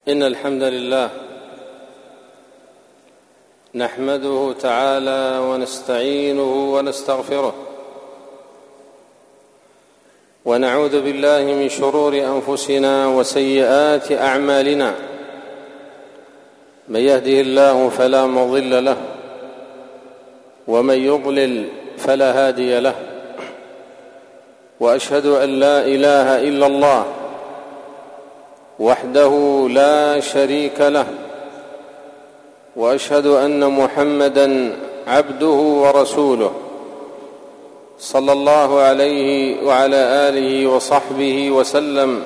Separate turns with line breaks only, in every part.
إن الحمد لله نحمده تعالى ونستعينه ونستغفره، ونعوذ بالله من شرور أنفسنا وسيئات أعمالنا. من يهده الله فلا مضل له، ومن يضلل فلا هادي له، وأشهد أن لا إله إلا الله وحده لا شريك له، وأشهد أن محمدًا عبده ورسوله صلى الله عليه وعلى آله وصحبه وسلم.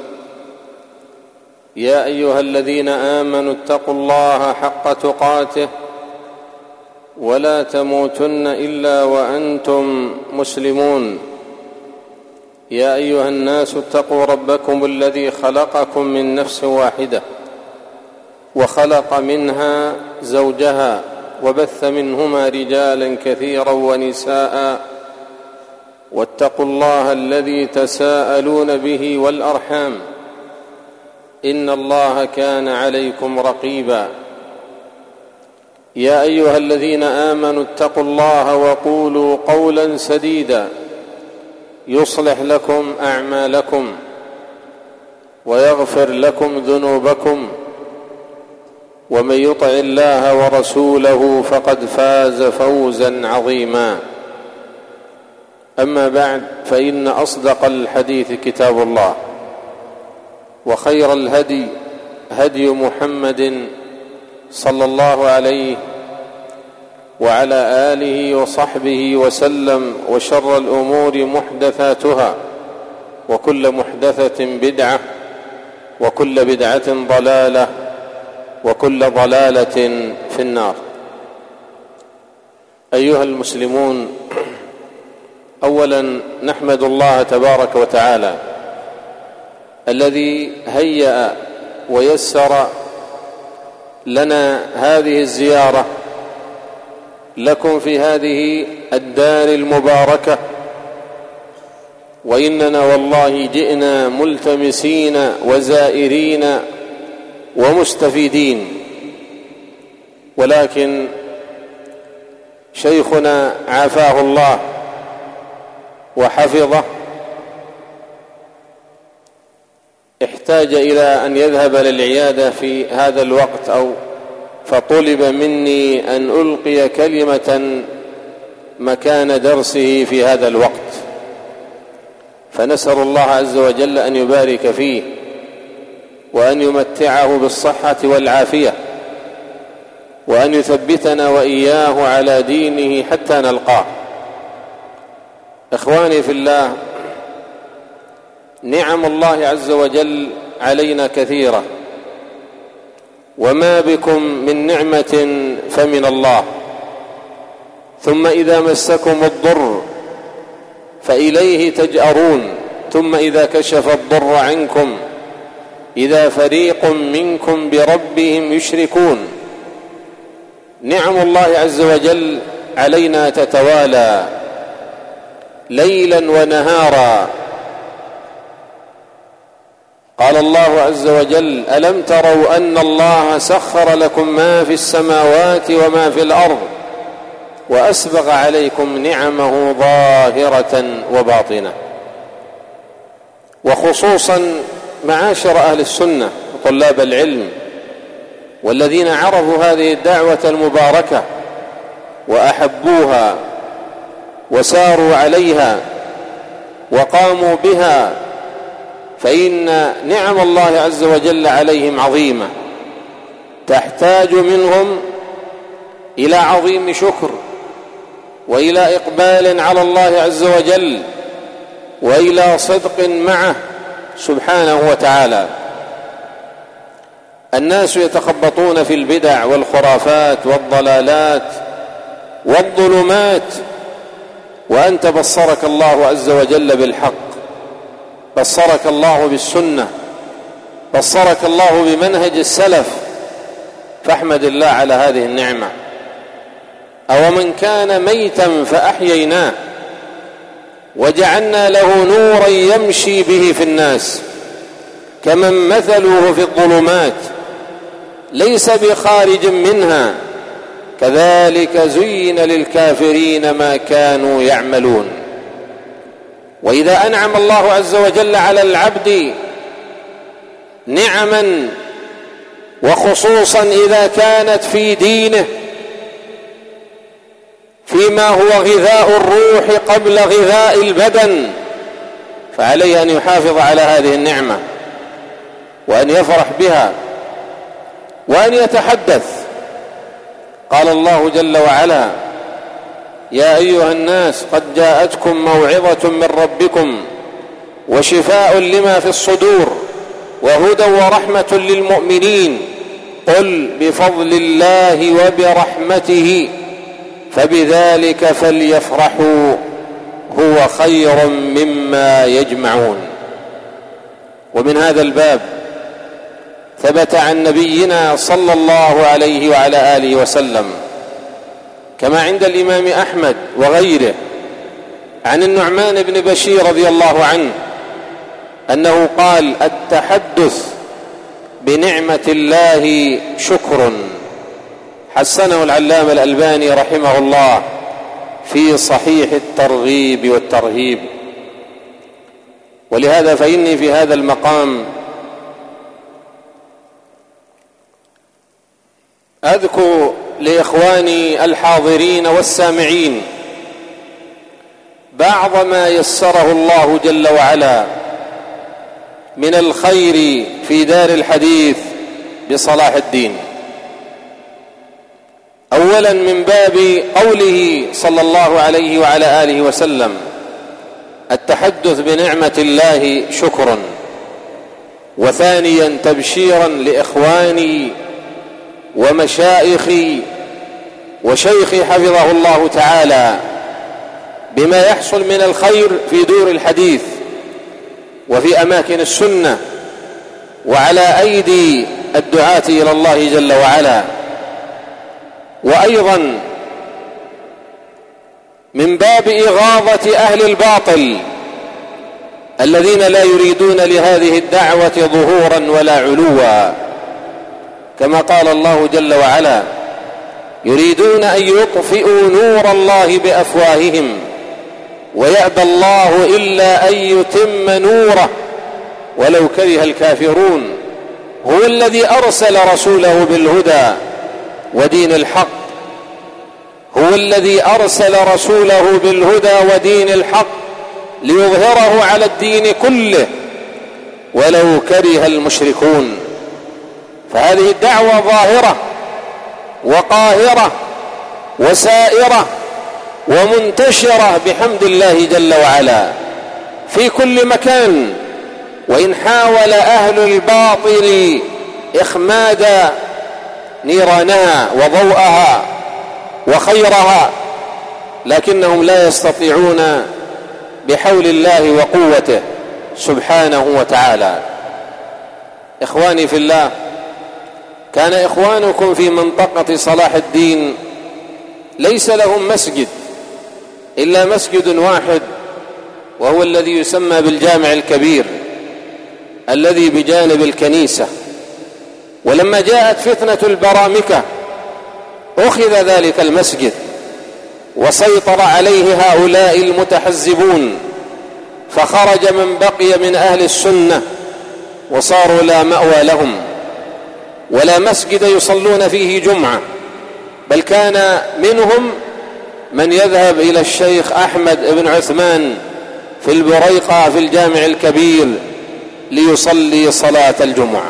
يا أيها الذين آمنوا اتقوا الله حق تقاته ولا تموتن إلا وأنتم مسلمون. يا أيها الناس اتقوا ربكم الذي خلقكم من نفس واحدة، وخلق منها زوجها، وبث منهما رجالا كثيرا ونساء، واتقوا الله الذي تساءلون به والأرحام، إن الله كان عليكم رقيبا. يا أيها الذين آمنوا اتقوا الله وقولوا قولا سديدا يصلح لكم أعمالكم ويغفر لكم ذنوبكم، ومن يطع الله ورسوله فقد فاز فوزا عظيما. أما بعد، فإن أصدق الحديث كتاب الله، وخير الهدي هدي محمد صلى الله عليه وعلى آله وصحبه وسلم، وشر الأمور محدثاتها، وكل محدثة بدعة، وكل بدعة ضلالة، وكل ضلالة في النار. أيها المسلمون، أولا نحمد الله تبارك وتعالى الذي هيأ ويسر لنا هذه الزيارة لكم في هذه الدار المباركة، وإننا والله جئنا ملتمسين وزائرين ومستفيدين، ولكن شيخنا عافاه الله وحفظه احتاج إلى أن يذهب للعيادة في هذا الوقت، فطلب مني أن ألقي كلمة مكان درسه في هذا الوقت، فنسأل الله عز وجل أن يبارك فيه، وأن يمتعه بالصحة والعافية، وأن يثبتنا وإياه على دينه حتى نلقاه. إخواني في الله، نعم الله عز وجل علينا كثيرة، وما بكم من نعمة فمن الله، ثم إذا مسكم الضر فإليه تجأرون، ثم إذا كشف الضر عنكم إذا فريق منكم بربهم يشركون. نعم الله عز وجل علينا تتوالى ليلا ونهارا. قال الله عز وجل: ألم تروا أن الله سخر لكم ما في السماوات وما في الأرض وأسبغ عليكم نعمه ظاهرة وباطنة. وخصوصا معاشر أهل السنة وطلاب العلم، والذين عرفوا هذه الدعوة المباركة وأحبوها وساروا عليها وقاموا بها، فإن نعم الله عز وجل عليهم عظيمة، تحتاج منهم إلى عظيم شكر، وإلى إقبال على الله عز وجل، وإلى صدق معه سبحانه وتعالى. الناس يتخبطون في البدع والخرافات والضلالات والظلمات، وأنت بصرك الله عز وجل بالحق، بصرك الله بالسنة، بصرك الله بمنهج السلف، فاحمد الله على هذه النعمة. أو من كان ميتا فأحييناه وجعلنا له نورا يمشي به في الناس كمن مثله في الظلمات ليس بخارج منها كذلك زين للكافرين ما كانوا يعملون. وإذا أنعم الله عز وجل على العبد نعما، وخصوصا إذا كانت في دينه فيما هو غذاء الروح قبل غذاء البدن، فعليه أن يحافظ على هذه النعمة وأن يفرح بها وأن يتحدث. قال الله جل وعلا: يا أيها الناس قد جاءتكم موعظة من ربكم وشفاء لما في الصدور وهدى ورحمة للمؤمنين قل بفضل الله وبرحمته فبذلك فليفرحوا هو خير مما يجمعون. ومن هذا الباب ثبت عن نبينا صلى الله عليه وعلى آله وسلم كما عند الإمام أحمد وغيره عن النعمان بن بشير رضي الله عنه أنه قال: التحدث بنعمة الله شكر. حسنه العلامة الألباني رحمه الله في صحيح الترغيب والترهيب. ولهذا فإني في هذا المقام أذكر لإخواني الحاضرين والسامعين بعض ما يسره الله جل وعلا من الخير في دار الحديث بصلاح الدين. أولا من باب قوله صلى الله عليه وعلى آله وسلم: التحدث بنعمة الله شكر. وثانيا تبشيرا لإخواني ومشايخي وشيخي حفظه الله تعالى بما يحصل من الخير في دور الحديث وفي أماكن السنة وعلى أيدي الدعاة إلى الله جل وعلا. وأيضا من باب إغاظة أهل الباطل الذين لا يريدون لهذه الدعوة ظهورا ولا علوا، كما قال الله جل وعلا: يريدون أن يطفئوا نور الله بأفواههم ويأبى الله إلا أن يتم نوره ولو كره الكافرون. هو الذي أرسل رسوله بالهدى ودين الحق، هو الذي أرسل رسوله بالهدى ودين الحق ليظهره على الدين كله ولو كره المشركون. فهذه الدعوة ظاهرة وقاهرة وسائرة ومنتشرة بحمد الله جل وعلا في كل مكان. وإن حاول أهل الباطل إخماد نيرانها وضوءها وخيرها لكنهم لا يستطيعون بحول الله وقوته سبحانه وتعالى. إخواني في الله، كان إخوانكم في منطقة صلاح الدين ليس لهم مسجد إلا مسجد واحد، وهو الذي يسمى بالجامع الكبير الذي بجانب الكنيسة. ولما جاءت فتنة البرامكة أخذ ذلك المسجد وسيطر عليه هؤلاء المتحزبون، فخرج من بقي من أهل السنة وصاروا لا مأوى لهم ولا مسجد يصلون فيه جمعة، بل كان منهم من يذهب إلى الشيخ أحمد بن عثمان في البريقة في الجامع الكبير ليصلي صلاة الجمعة.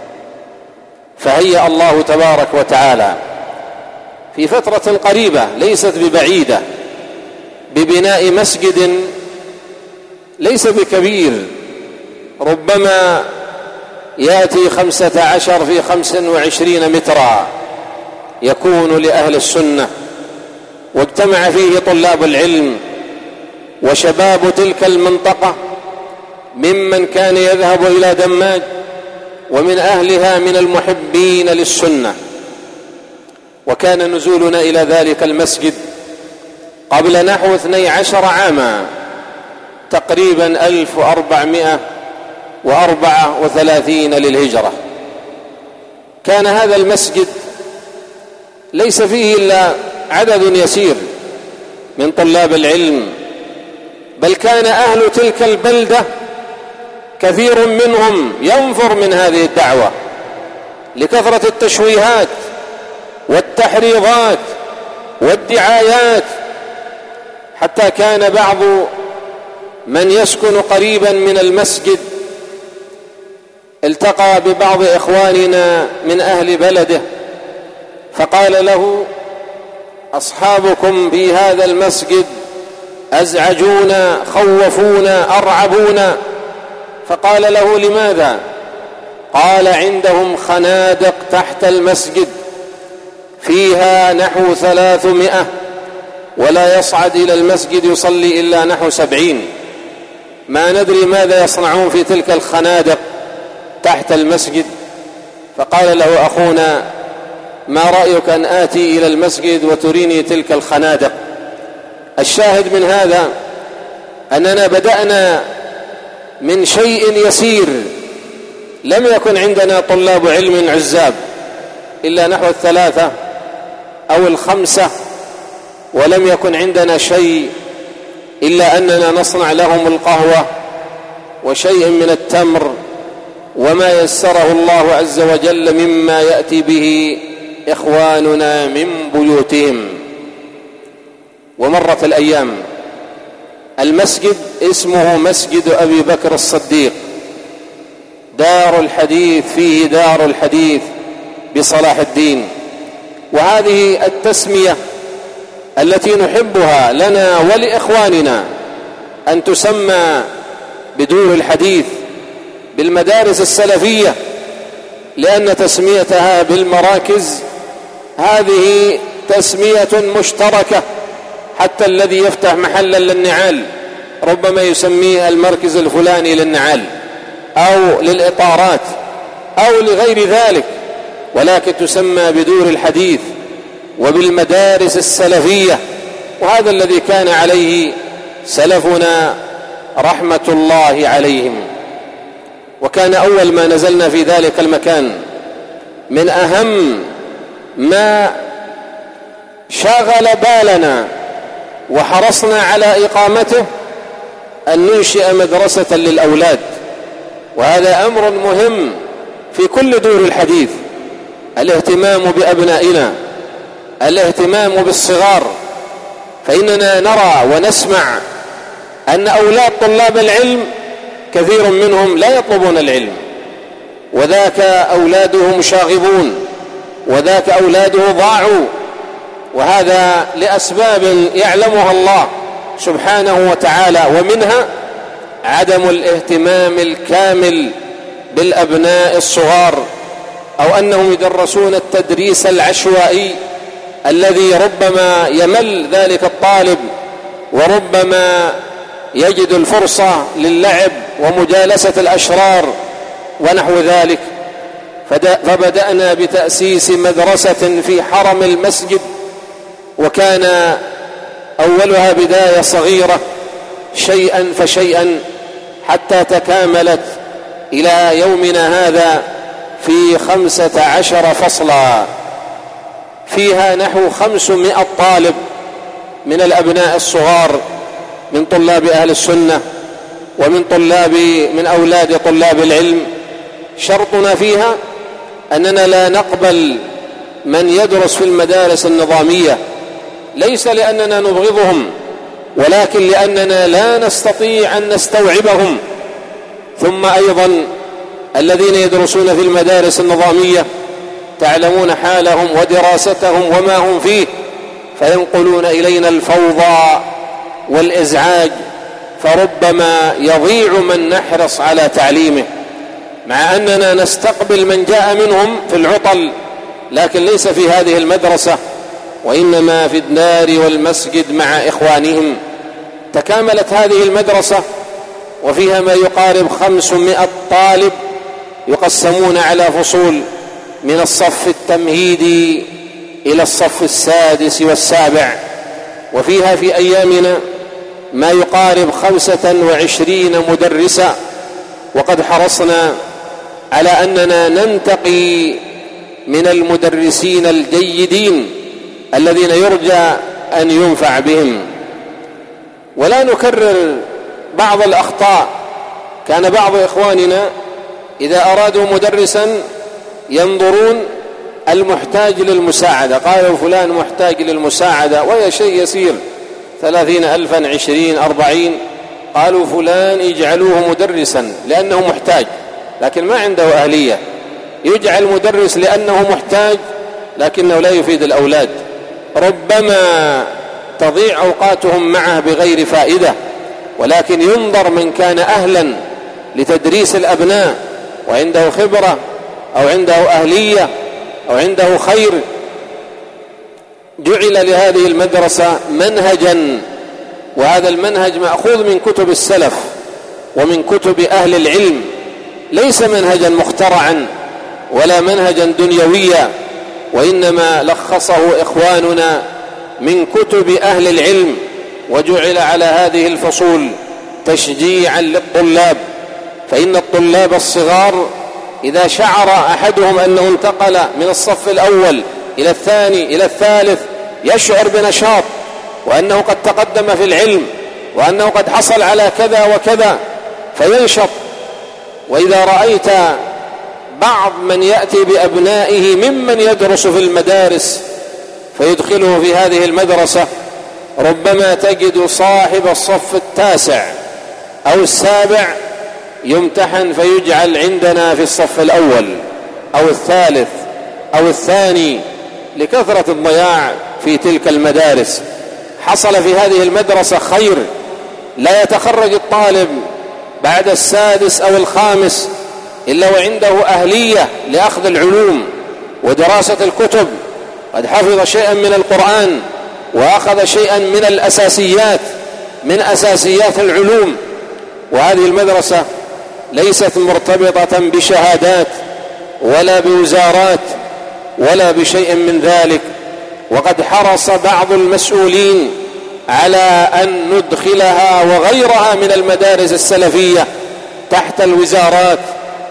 فهيأ الله تبارك وتعالى في فترة قريبة ليست ببعيدة ببناء مسجد ليس بكبير، ربما يأتي 15 في 25 مترا، يكون لأهل السنة، واجتمع فيه طلاب العلم وشباب تلك المنطقة ممن كان يذهب إلى دماج ومن أهلها من المحبين للسنة. وكان نزولنا إلى ذلك المسجد قبل نحو 12 عاما، تقريبا 1434 للهجرة. كان هذا المسجد ليس فيه إلا عدد يسير من طلاب العلم، بل كان أهل تلك البلدة كثير منهم ينفر من هذه الدعوة لكثرة التشويهات والتحريضات والدعايات، حتى كان بعض من يسكن قريبا من المسجد التقى ببعض إخواننا من أهل بلده فقال له: أصحابكم في هذا المسجد أزعجونا، خوفونا، أرعبونا. فقال له: لماذا؟ قال: عندهم خنادق تحت المسجد فيها نحو 300، ولا يصعد إلى المسجد يصلي إلا نحو 70. ما ندري ماذا يصنعون في تلك الخنادق تحت المسجد. فقال له أخونا: ما رأيك أن آتي إلى المسجد وتريني تلك الخنادق؟ الشاهد من هذا أننا بدأنا من شيء يسير، لم يكن عندنا طلاب علم عزاب إلا نحو 3 أو 5، ولم يكن عندنا شيء إلا أننا نصنع لهم القهوة وشيء من التمر وما يسره الله عز وجل مما يأتي به إخواننا من بيوتهم. ومرت الأيام، المسجد اسمه مسجد أبي بكر الصديق، دار الحديث، فيه دار الحديث بصلاح الدين. وهذه التسمية التي نحبها لنا ولإخواننا أن تسمى بدور الحديث، بالمدارس السلفية، لأن تسميتها بالمراكز هذه تسمية مشتركة. حتى الذي يفتح محلا للنعال ربما يسميه المركز الفلاني للنعال أو للإطارات أو لغير ذلك، ولكن تسمى بدور الحديث وبالمدارس السلفية. وهذا الذي كان عليه سلفنا رحمة الله عليهم. وكان أول ما نزلنا في ذلك المكان من أهم ما شغل بالنا وحرصنا على إقامته أن ننشئ مدرسة للأولاد. وهذا أمر مهم في كل دور الحديث، الاهتمام بأبنائنا، الاهتمام بالصغار. فإننا نرى ونسمع أن أولاد طلاب العلم كثير منهم لا يطلبون العلم، وذاك أولاده مشاغبون، وذاك أولاده ضاعوا، وهذا لأسباب يعلمها الله سبحانه وتعالى، ومنها عدم الاهتمام الكامل بالأبناء الصغار، أو أنهم يدرسون التدريس العشوائي الذي ربما يمل ذلك الطالب، وربما يجد الفرصة للعب ومجالسة الأشرار ونحو ذلك. فبدأنا بتأسيس مدرسة في حرم المسجد، وكان أولها بداية صغيرة شيئا فشيئا حتى تكاملت إلى يومنا هذا في 15 فصلا، فيها نحو 500 طالب من الأبناء الصغار من طلاب أهل السنة ومن أولاد طلاب العلم. شرطنا فيها أننا لا نقبل من يدرس في المدارس النظامية، ليس لأننا نبغضهم، ولكن لأننا لا نستطيع أن نستوعبهم. ثم أيضا الذين يدرسون في المدارس النظامية تعلمون حالهم ودراستهم وما هم فيه، فينقلون إلينا الفوضى والإزعاج، فربما يضيع من نحرص على تعليمه، مع أننا نستقبل من جاء منهم في العطل، لكن ليس في هذه المدرسة، وإنما في الدار والمسجد مع إخوانهم. تكاملت هذه المدرسة وفيها ما يقارب 500 طالب يقسمون على فصول من الصف التمهيدي إلى الصف السادس والسابع، وفيها في أيامنا ما يقارب 25 مدرسا. وقد حرصنا على أننا ننتقي من المدرسين الجيدين الذين يرجى أن ينفع بهم. ولا نكرر بعض الأخطاء. كان بعض إخواننا إذا أرادوا مدرسا ينظرون المحتاج للمساعدة، قالوا فلان محتاج للمساعدة وهي شيء يسير 30,000 20 40، قالوا فلان يجعلوه مدرسا لأنه محتاج لكن ما عنده أهلية، يجعل مدرس لأنه محتاج لكنه لا يفيد الأولاد، ربما تضيع أوقاتهم معه بغير فائدة. ولكن ينظر من كان أهلا لتدريس الأبناء وعنده خبرة أو عنده أهلية أو عنده خير. جعل لهذه المدرسة منهجا، وهذا المنهج مأخوذ من كتب السلف ومن كتب أهل العلم، ليس منهجا مخترعا ولا منهجا دنيويا، وإنما لخصه إخواننا من كتب أهل العلم، وجعل على هذه الفصول تشجيعا للطلاب. فإن الطلاب الصغار إذا شعر أحدهم أنه انتقل من الصف الأول إلى الثاني إلى الثالث يشعر بنشاط وأنه قد تقدم في العلم وأنه قد حصل على كذا وكذا فينشط. وإذا رأيت بعض من يأتي بأبنائه ممن يدرس في المدارس فيدخله في هذه المدرسة، ربما تجد صاحب الصف التاسع أو السابع يمتحن فيجعل عندنا في الصف الأول أو الثالث أو الثاني لكثرة الضياع في تلك المدارس. حصل في هذه المدرسة خير، لا يتخرج الطالب بعد السادس أو الخامس إلا وعنده أهلية لأخذ العلوم ودراسة الكتب، قد حفظ شيئا من القرآن وأخذ شيئا من الأساسيات من أساسيات العلوم. وهذه المدرسة ليست مرتبطة بشهادات ولا بوزارات ولا بشيء من ذلك، وقد حرص بعض المسؤولين على أن ندخلها وغيرها من المدارس السلفية تحت الوزارات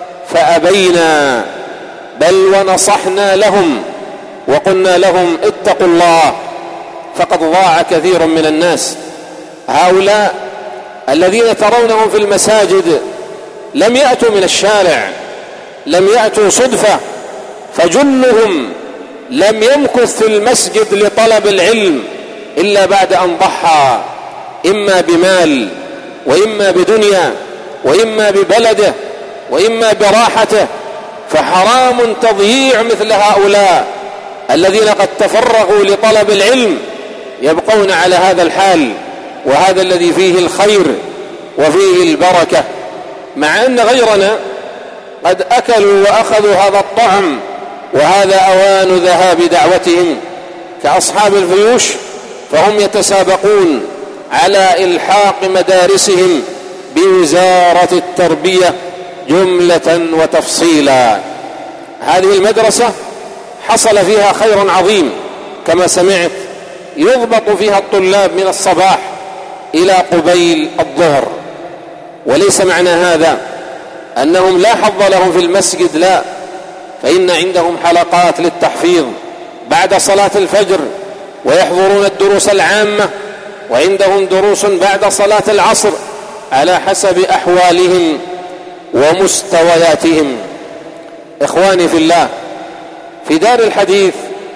فأبينا، بل ونصحنا لهم وقلنا لهم اتقوا الله، فقد ضاع كثير من الناس. هؤلاء الذين ترونهم في المساجد لم يأتوا من الشارع، لم يأتوا صدفة، فجلهم لم يمكث في المسجد لطلب العلم إلا بعد أن ضحى إما بمال وإما بدنيا وإما ببلده وإما براحته. فحرام تضييع مثل هؤلاء الذين قد تفرغوا لطلب العلم يبقون على هذا الحال، وهذا الذي فيه الخير وفيه البركة، مع أن غيرنا قد أكلوا وأخذوا هذا الطعم وهذا أوان ذهاب دعوتهم كأصحاب الفيوش، فهم يتسابقون على إلحاق مدارسهم بوزارة التربية جملة وتفصيلا. هذه المدرسة حصل فيها خير عظيم كما سمعت، يضبط فيها الطلاب من الصباح إلى قبيل الظهر، وليس معنى هذا أنهم لا حظ لهم في المسجد، لا، فإن عندهم حلقات للتحفيظ بعد صلاة الفجر، ويحضرون الدروس العامة، وعندهم دروس بعد صلاة العصر على حسب أحوالهم ومستوياتهم. إخواني في الله، في دار الحديث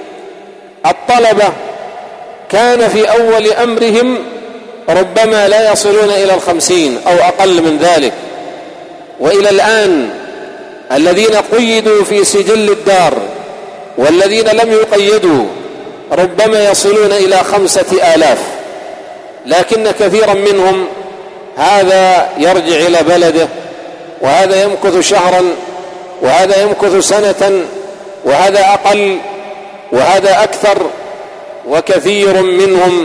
الطلبة كان في أول أمرهم ربما لا يصلون إلى 50 أو أقل من ذلك، وإلى الآن الذين قيدوا في سجل الدار والذين لم يقيدوا ربما يصلون إلى 5,000، لكن كثيرا منهم هذا يرجع إلى بلده، وهذا يمكث شهرا، وهذا يمكث سنة، وهذا أقل وهذا أكثر، وكثير منهم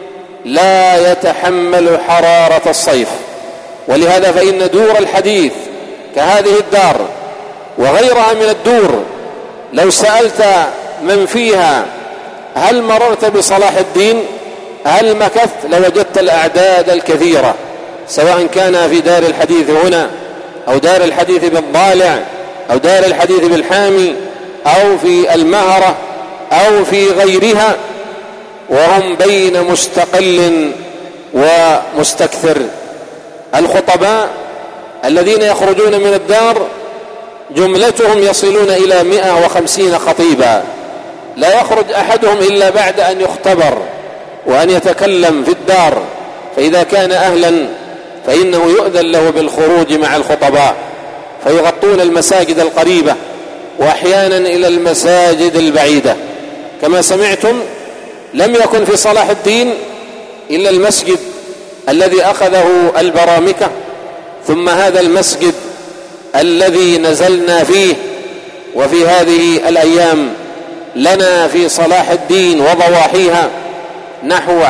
لا يتحمل حرارة الصيف. ولهذا فإن دور الحديث كهذه الدار وغيرها من الدور لو سألت من فيها هل مررت بصلاح الدين، هل مكثت، لوجدت الأعداد الكثيرة، سواء كان في دار الحديث هنا أو دار الحديث بالضالع أو دار الحديث بالحامي أو في المهرة أو في غيرها، وهم بين مستقل ومستكثر. الخطباء الذين يخرجون من الدار جملتهم يصلون إلى 150 خطيبا، لا يخرج أحدهم إلا بعد أن يختبر وأن يتكلم في الدار، فإذا كان أهلا فإنه يؤذن له بالخروج مع الخطباء، فيغطون المساجد القريبة وأحيانا إلى المساجد البعيدة. كما سمعتم لم يكن في صلاح الدين إلا المسجد الذي أخذه البرامكة، ثم هذا المسجد الذي نزلنا فيه. وفي هذه الأيام لنا في صلاح الدين وضواحيها نحو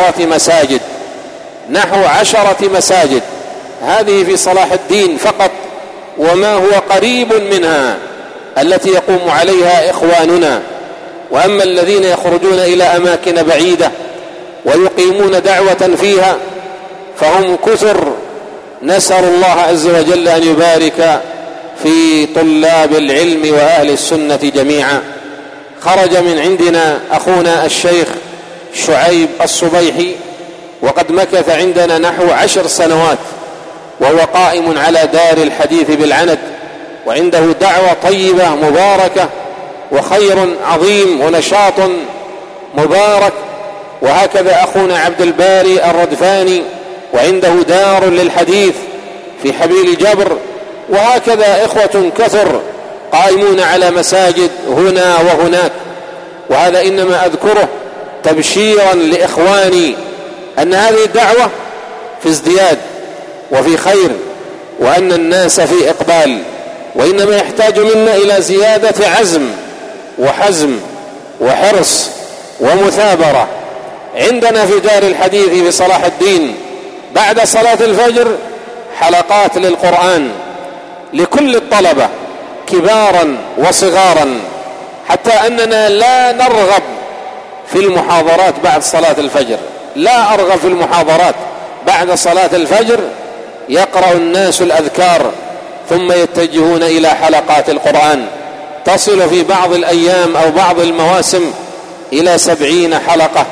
10 مساجد، هذه في صلاح الدين فقط، وما هو قريب منها التي يقوم عليها إخواننا. وأما الذين يخرجون إلى أماكن بعيدة ويقيمون دعوة فيها فهم كثر. نسأل الله عز وجل أن يبارك في طلاب العلم وأهل السنة جميعا. خرج من عندنا أخونا الشيخ شعيب الصبيحي، وقد مكث عندنا نحو 10 سنوات، وهو قائم على دار الحديث بالعند، وعنده دعوة طيبة مباركة وخير عظيم ونشاط مبارك. وهكذا أخونا عبد الباري الردفاني، وعنده دار للحديث في حبيل جبر. وهكذا إخوة كثر قائمون على مساجد هنا وهناك. وهذا إنما أذكره تبشيرا لإخواني أن هذه الدعوة في ازدياد وفي خير، وأن الناس في إقبال، وإنما يحتاج منا إلى زيادة عزم وحزم وحرص ومثابرة. عندنا في دار الحديث في صلاح الدين بعد صلاة الفجر حلقات للقرآن لكل الطلبة كبارا وصغارا، حتى أننا لا نرغب في المحاضرات بعد صلاة الفجر، لا أرغب في المحاضرات بعد صلاة الفجر. يقرأ الناس الأذكار ثم يتجهون إلى حلقات القرآن، تصل في بعض الأيام أو بعض المواسم إلى 70 حلقة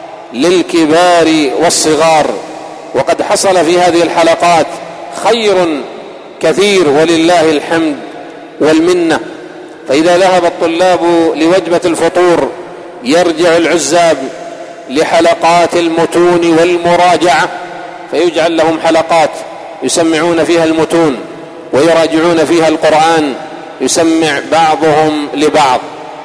للكبار والصغار. وقد حصل في هذه الحلقات خير كثير ولله الحمد والمنة. فإذا ذهب الطلاب لوجبة الفطور يرجع العزاب لحلقات المتون والمراجعة، فيجعل لهم حلقات يسمعون فيها المتون ويراجعون فيها القرآن، يسمع بعضهم لبعض.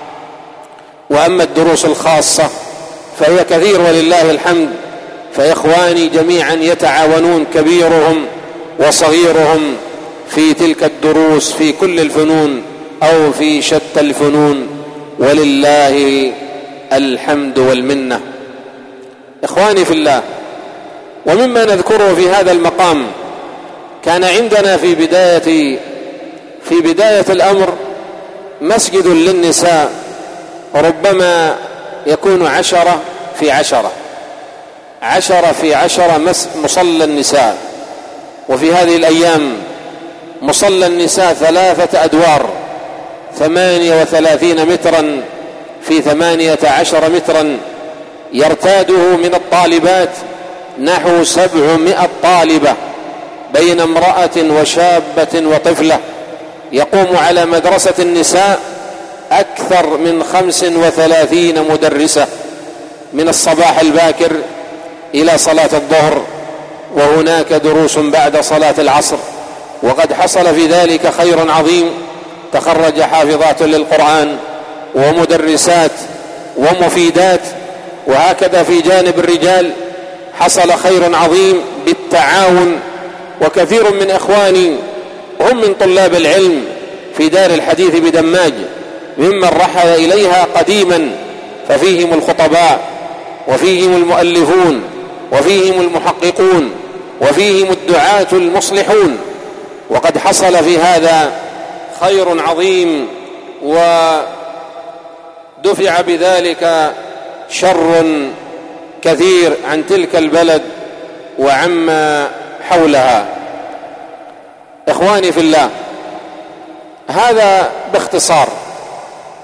وأما الدروس الخاصة فهي كثير ولله الحمد، فإخواني جميعا يتعاونون كبيرهم وصغيرهم في تلك الدروس في كل الفنون أو في شتى الفنون، ولله الحمد والمنة. إخواني في الله، ومما نذكره في هذا المقام، كان عندنا في بداية الأمر مسجد للنساء، ربما يكون 10 في 10 مصلى النساء. وفي هذه الأيام مصلى النساء 3 أدوار 38 مترا في 18 مترا، يرتاده من الطالبات نحو 700 طالبة بين امرأة وشابة وطفلة. يقوم على مدرسة النساء أكثر من 35 مدرسة من الصباح الباكر إلى صلاة الظهر، وهناك دروس بعد صلاة العصر. وقد حصل في ذلك خير عظيم، تخرج حافظات للقرآن ومدرسات ومفيدات. وهكذا في جانب الرجال حصل خير عظيم بالتعاون، وكثير من إخواني هم من طلاب العلم في دار الحديث بدماج ممن رحل إليها قديما، ففيهم الخطباء وفيهم المؤلفون وفيهم المحققون وفيهم الدعاة المصلحون. وقد حصل في هذا خير عظيم، ودفع بذلك شر كثير عن تلك البلد وعما حولها. إخواني في الله، هذا باختصار.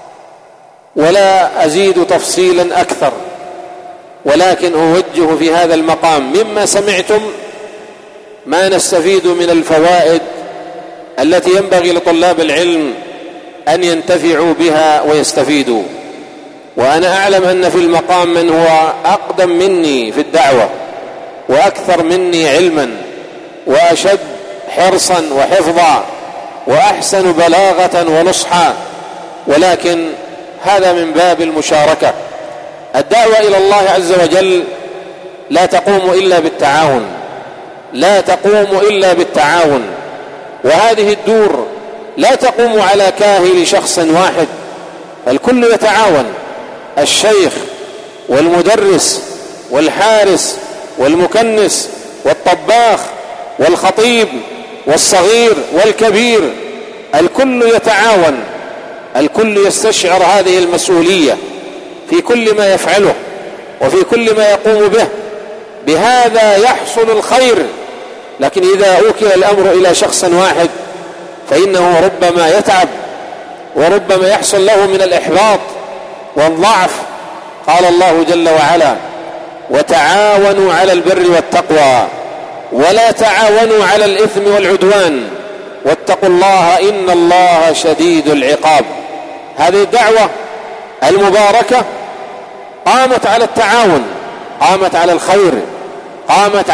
ولا أزيد تفصيلا أكثر، ولكن أوجه في هذا المقام مما سمعتم ما نستفيد من الفوائد التي ينبغي لطلاب العلم أن ينتفعوا بها ويستفيدوا. وأنا أعلم أن في المقام من هو أقدم مني في الدعوة وأكثر مني علما وأشد حرصا وحفظا وأحسن بلاغة ونصحا، ولكن هذا من باب المشاركة. الدعوة إلى الله عز وجل لا تقوم إلا بالتعاون، لا تقوم إلا بالتعاون. وهذه الدور لا تقوم على كاهل شخص واحد، الكل يتعاون، الشيخ والمدرس والحارس والمكنس والطباخ والخطيب والصغير والكبير، الكل يتعاون، الكل يستشعر هذه المسؤولية في كل ما يفعله وفي كل ما يقوم به، بهذا يحصل الخير. لكن إذا أوكل الأمر إلى شخص واحد فإنه ربما يتعب وربما يحصل له من الإحباط والضعف. قال الله جل وعلا: وتعاونوا على البر والتقوى ولا تعاونوا على الإثم والعدوان واتقوا الله إن الله شديد العقاب. هذه الدعوة المباركة قامت على التعاون، قامت على الخير، قامت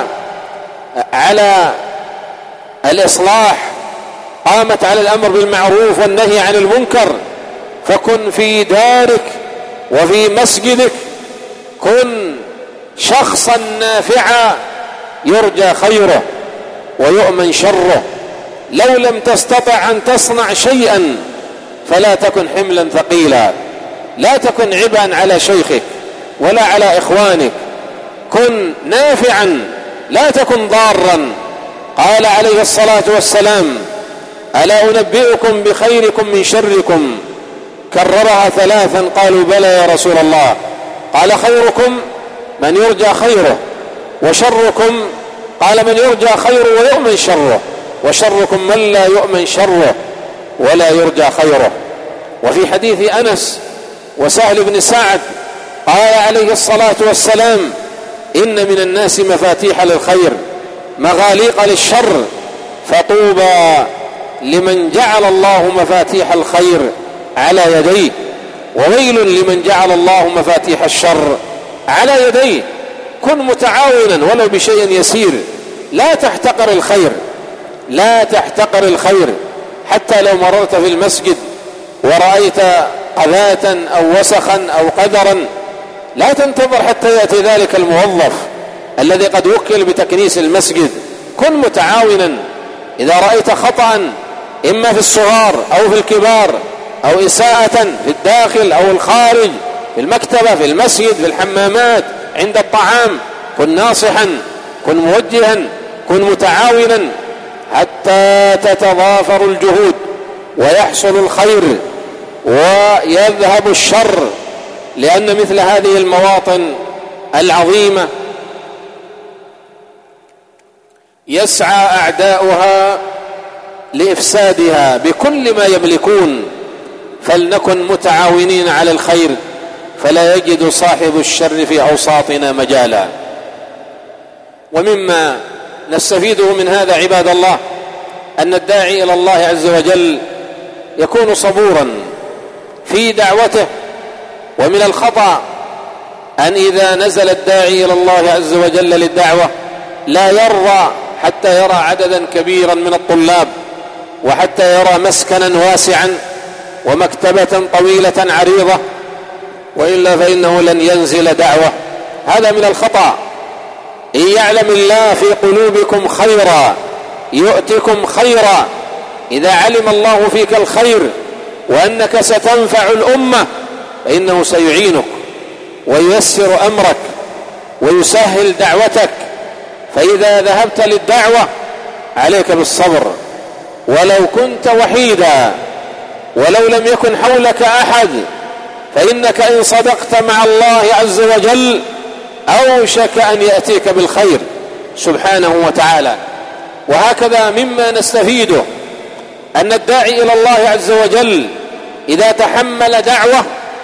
على الإصلاح، قامت على الأمر بالمعروف والنهي عن المنكر. فكن في دارك وفي مسجدك كن شخصا نافعا يرجى خيره ويؤمن شره. لو لم تستطع أن تصنع شيئا فلا تكن حملا ثقيلا، لا تكن عبئا على شيخك ولا على إخوانك، كن نافعا لا تكن ضارا. قال عليه الصلاة والسلام: ألا أنبئكم بخيركم من شركم؟ كررها ثلاثا، قالوا بلى يا رسول الله. قال: خيركم من يرجى خيره، وشركم قال من يرجى خيره ويؤمن شره، وشركم من لا يؤمن شره ولا يرجى خيره. وفي حديث أنس وسهل بن سعد قال عليه الصلاة والسلام: إن من الناس مفاتيح للخير مغاليق للشر، فطوبى لمن جعل الله مفاتيح الخير على يديه، وويل لمن جعل الله مفاتيح الشر على يديه. كن متعاونا ولو بشيء يسير، لا تحتقر الخير، لا تحتقر الخير. حتى لو مررت في المسجد ورأيت قذاة أو وسخا أو قدرا، لا تنتظر حتى يأتي ذلك الموظف الذي قد وكل بتكنيس المسجد. كن متعاونا. إذا رأيت خطأ إما في الصغار أو في الكبار أو إساءة في الداخل أو الخارج، في المكتبة، في المسجد، في الحمامات، عند الطعام، كن ناصحا، كن موجها، كن متعاونا حتى تتضافر الجهود ويحصل الخير ويذهب الشر. لأن مثل هذه المواطن العظيمة يسعى أعداؤها لإفسادها بكل ما يملكون. فلنكن متعاونين على الخير فلا يجد صاحب الشر في أوساطنا مجالا. ومما نستفيده من هذا عباد الله أن الداعي إلى الله عز وجل يكون صبورا في دعوته. ومن الخطأ أن إذا نزل الداعي إلى الله عز وجل للدعوة لا يرضى حتى يرى عددا كبيرا من الطلاب، وحتى يرى مسكنا واسعا ومكتبة طويلة عريضة، وإلا فإنه لن ينزل دعوة. هذا من الخطأ. إن يعلم الله في قلوبكم خيرا يؤتكم خيرا. إذا علم الله فيك الخير وأنك ستنفع الأمة فإنه سيعينك وييسر أمرك ويسهل دعوتك. فإذا ذهبت للدعوة عليك بالصبر، ولو كنت وحيدا ولو لم يكن حولك أحد، فإنك إن صدقت مع الله عز وجل أوشك أن يأتيك بالخير سبحانه وتعالى. وهكذا مما نستفيده أن الداعي إلى الله عز وجل إذا تحمل دعوة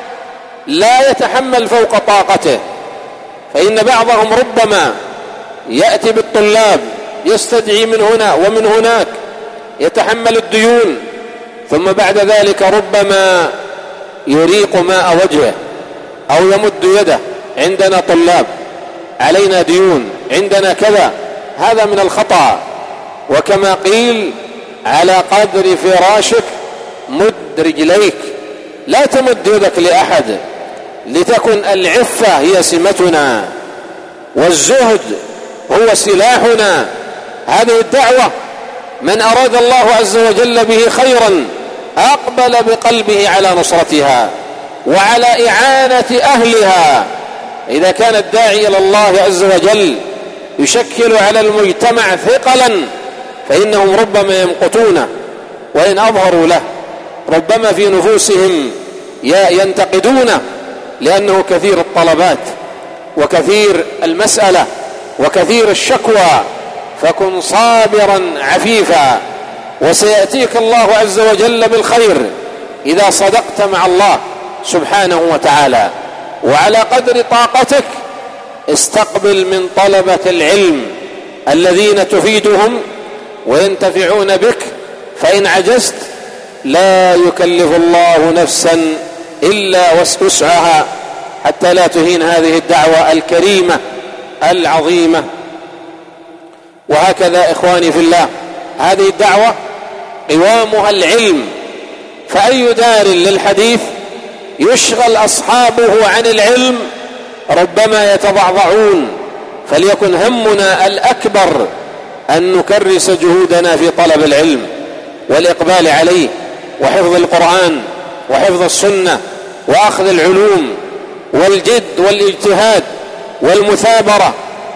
لا يتحمل فوق طاقته، فإن بعضهم ربما يأتي بالطلاب يستدعي من هنا ومن هناك، يتحمل الديون، ثم بعد ذلك ربما يريق ماء وجهه أو يمد يده: عندنا طلاب، علينا ديون، عندنا كذا. هذا من الخطأ. وكما قيل: على قدر فراشك مد رجليك. لا تمد يدك لأحد، لتكن العفة هي سمتنا، والزهد هو سلاحنا. هذه الدعوة من أراد الله عز وجل به خيرا أقبل بقلبه على نصرتها وعلى إعانة أهلها. إذا كان الداعي إلى الله عز وجل يشكل على المجتمع ثقلا، فإنهم ربما يمقتونه وإن أظهروا له، ربما في نفوسهم ينتقدونه لأنه كثير الطلبات وكثير المسألة وكثير الشكوى. فكن صابرا عفيفا، وسيأتيك الله عز وجل بالخير إذا صدقت مع الله سبحانه وتعالى. وعلى قدر طاقتك استقبل من طلبة العلم الذين تفيدهم وينتفعون بك، فإن عجزت لا يكلف الله نفسا إلا وسعها، حتى لا تهين هذه الدعوة الكريمة العظيمة. وهكذا إخواني في الله، هذه الدعوة قوامها العلم، فأي دار للحديث يشغل أصحابه عن العلم ربما يتضعضعون. فليكن همنا الأكبر أن نكرس جهودنا في طلب العلم والإقبال عليه، وحفظ القرآن وحفظ السنة وأخذ العلوم، والجد والاجتهاد والمثابرة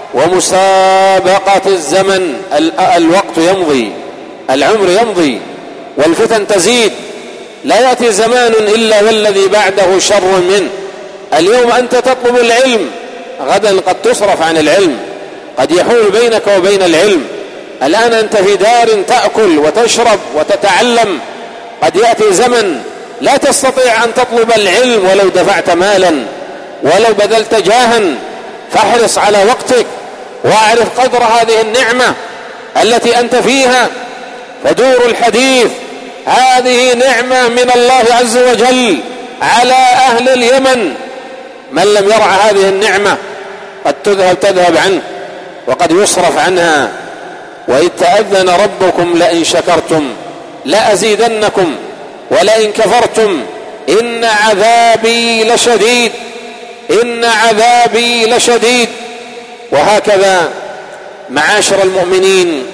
ومسابقة الزمن. الوقت يمضي، العمر يمضي، والفتن تزيد، لا يأتي زمان إلا والذي بعده شر منه. اليوم أنت تطلب العلم، غدا قد تصرف عن العلم، قد يحول بينك وبين العلم. الآن أنت في دار تأكل وتشرب وتتعلم، قد يأتي زمن لا تستطيع أن تطلب العلم ولو دفعت مالا ولو بذلت جاها. فاحرص على وقتك واعرف قدر هذه النعمة التي أنت فيها. فدور الحديث هذه نعمة من الله عز وجل على أهل اليمن. من لم يرع هذه النعمة قد تذهب عنه وقد يصرف عنها. وإذ تأذن ربكم لئن شكرتم لأزيدنكم ولئن كفرتم إن عذابي لشديد، إن عذابي لشديد. وهكذا معاشر المؤمنين،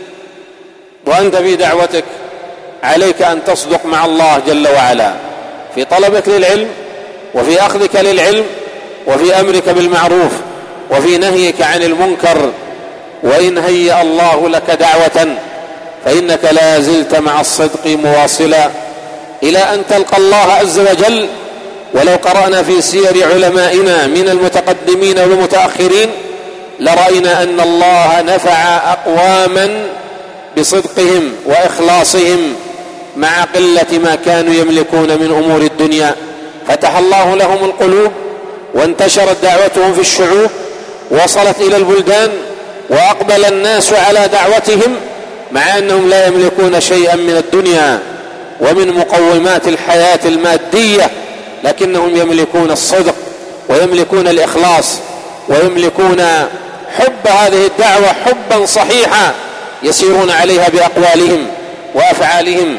وأنت في دعوتك عليك أن تصدق مع الله جل وعلا في طلبك للعلم وفي أخذك للعلم وفي أمرك بالمعروف وفي نهيك عن المنكر. وإن هيأ الله لك دعوة فإنك لا زلت مع الصدق مواصلا إلى أن تلقى الله عز وجل. ولو قرأنا في سير علمائنا من المتقدمين والمتأخرين لرأينا أن الله نفع أقواما بصدقهم وإخلاصهم مع قلة ما كانوا يملكون من أمور الدنيا، فتح الله لهم القلوب وانتشرت دعوتهم في الشعوب، وصلت إلى البلدان، وأقبل الناس على دعوتهم مع أنهم لا يملكون شيئا من الدنيا ومن مقومات الحياة المادية، لكنهم يملكون الصدق ويملكون الإخلاص ويملكون حب هذه الدعوة حبا صحيحا يسيرون عليها بأقوالهم وأفعالهم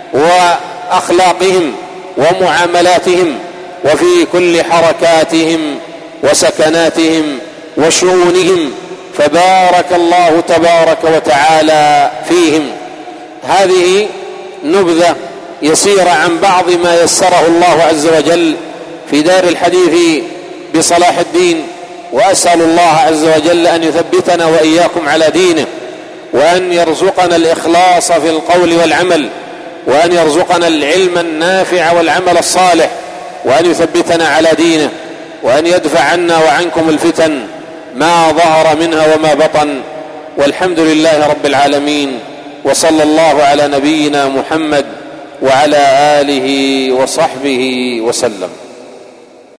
وأخلاقهم ومعاملاتهم وفي كل حركاتهم وسكناتهم وشؤونهم. فبارك الله تبارك وتعالى فيهم. هذه نبذة يسيرة عن بعض ما يسره الله عز وجل في دار الحديث بصلاح الدين، وأسأل الله عز وجل أن يثبتنا وإياكم على دينه، وأن يرزقنا الإخلاص في القول والعمل، وأن يرزقنا العلم النافع والعمل الصالح، وأن يثبتنا على دينه، وأن يدفع عنا وعنكم الفتن ما ظهر منها وما بطن. والحمد لله رب العالمين، وصلى الله على نبينا محمد وعلى آله وصحبه وسلم.